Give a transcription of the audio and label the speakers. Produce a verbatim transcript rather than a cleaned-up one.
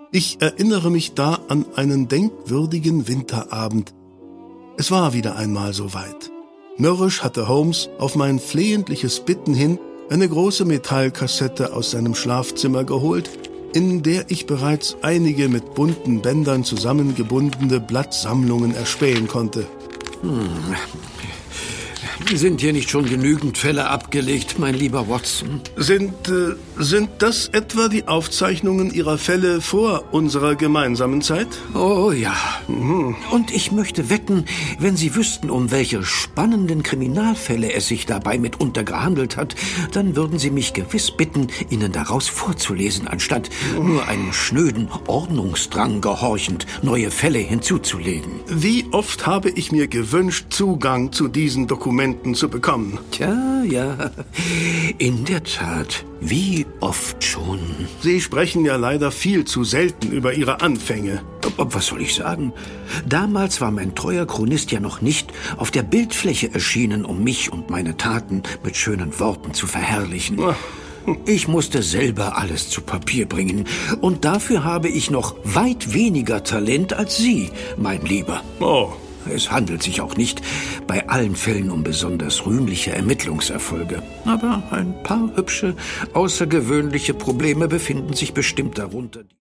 Speaker 1: Ich erinnere mich da an einen denkwürdigen Winterabend. Es war wieder einmal soweit. Mürrisch hatte Holmes auf mein flehentliches Bitten hin eine große Metallkassette aus seinem Schlafzimmer geholt, in der ich bereits einige mit bunten Bändern zusammengebundene Blattsammlungen erspähen konnte.
Speaker 2: Hm. Sind hier nicht schon genügend Fälle abgelegt, mein lieber Watson?
Speaker 1: Sind, äh, sind das etwa die Aufzeichnungen Ihrer Fälle vor unserer gemeinsamen Zeit?
Speaker 2: Oh ja. Mhm. Und ich möchte wetten, wenn Sie wüssten, um welche spannenden Kriminalfälle es sich dabei mitunter gehandelt hat, dann würden Sie mich gewiss bitten, Ihnen daraus vorzulesen, anstatt mhm. nur einem schnöden Ordnungsdrang gehorchend neue Fälle hinzuzulegen.
Speaker 1: Wie oft habe ich mir gewünscht, Zugang zu diesen Dokumenten zu bekommen.
Speaker 2: Tja, ja, in der Tat, wie oft schon.
Speaker 1: Sie sprechen ja leider viel zu selten über Ihre Anfänge.
Speaker 2: Was soll ich sagen? Damals war mein treuer Chronist ja noch nicht auf der Bildfläche erschienen, um mich und meine Taten mit schönen Worten zu verherrlichen. Ach. Ich musste selber alles zu Papier bringen. Und dafür habe ich noch weit weniger Talent als Sie, mein Lieber.
Speaker 1: Oh.
Speaker 2: Es handelt sich auch nicht bei allen Fällen um besonders rühmliche Ermittlungserfolge. Aber ein paar hübsche, außergewöhnliche Probleme befinden sich bestimmt darunter.